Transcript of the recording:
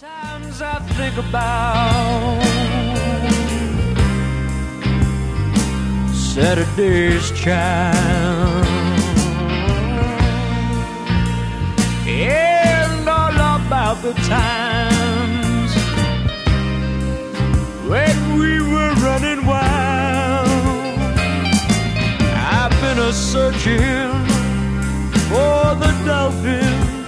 Sometimes I think about Saturday's child and all about the times when we were running wild. I've been a searching for the dolphin